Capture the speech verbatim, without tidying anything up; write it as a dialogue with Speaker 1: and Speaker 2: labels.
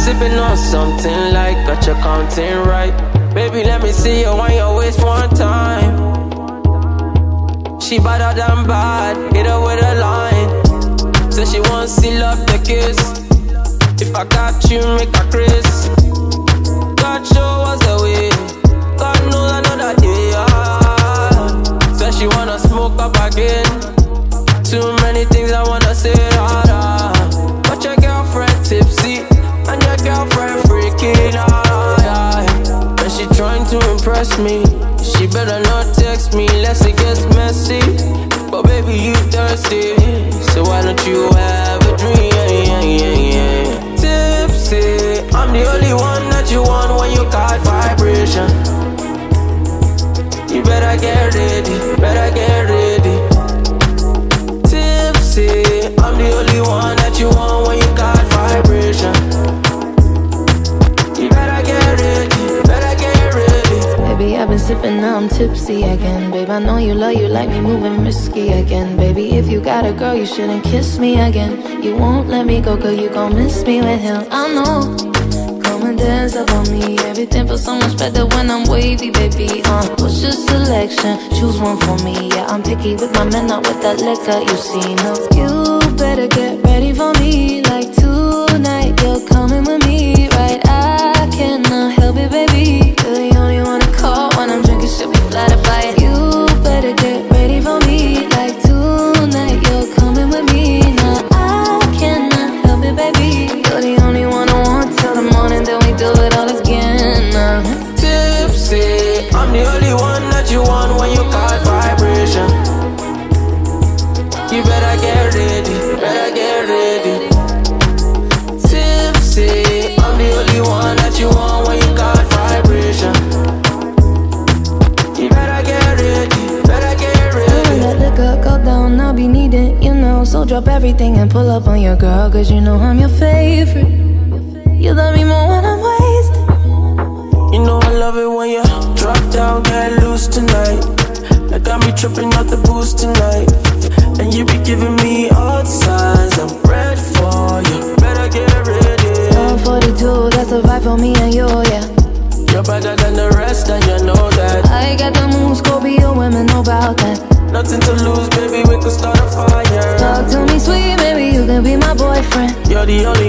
Speaker 1: sipping on something like got your counting right. Baby, let me see you on your waist one time. She better than bad, hit her with a line. Say she wants to love the kiss. If I got you, make her Chris. God show us the way. God knows another day. Ah. Say she wanna smoke up again. Too many things I wanna say. Ah, ah. But your girlfriend tipsy and your girlfriend freaking out. When she trying to impress me, she better not text me unless it gets messy. But baby, you thirsty, so why don't you have a dream? Tipsy, I'm the only one that you want when you got vibration. You better get ready, better get ready. Tipsy, I'm the only one that you want when you got vibration. You better get ready, better get ready.
Speaker 2: Baby, I've been sipping, now I'm tipsy again. Babe, I know you love, you like me moving risky again. Baby, if you got a girl, you shouldn't kiss me again. You won't let me go, girl, you gon' miss me with him. I know. Come and dance up on me. Everything feels so much better when I'm wavy, baby. Uh, what's your selection? Choose one for me. Yeah, I'm picky with my men, not with that liquor. You see, no. You better get ready for me. Like tonight, you're coming with me, right? I cannot help it, baby. You're the only one to call when I'm drinking. Should be flattered by it. You better get ready for me. Like tonight, you're coming with me. Now I cannot help it, baby. You're the only one I want till the morning, then we do it all again. Uh.
Speaker 1: Tipsy, I'm the only one that you want when you got vibration. You better get ready, better get ready. Tipsy, I'm the only one that you want when you got vibration. You better get ready, better get ready.
Speaker 2: Let liquor go down, I'll be needing, you know. So drop everything and pull up on your girl, cause you know I'm your favorite. You love me more when I'm wasted.
Speaker 1: You know I love it when you drop down, get loose tonight. That got me tripping out the boost tonight. And you be giving me all the signs, I'm ready for you. Better get ready.
Speaker 2: one forty-two, that's a vibe for me and you, yeah.
Speaker 1: You're better than the rest and you know that.
Speaker 2: I got the moves, Scorpio women know about that.
Speaker 1: Nothing to lose, baby, we could start a fire.
Speaker 2: Talk to me sweet, baby, you can be my boyfriend.
Speaker 1: You're the only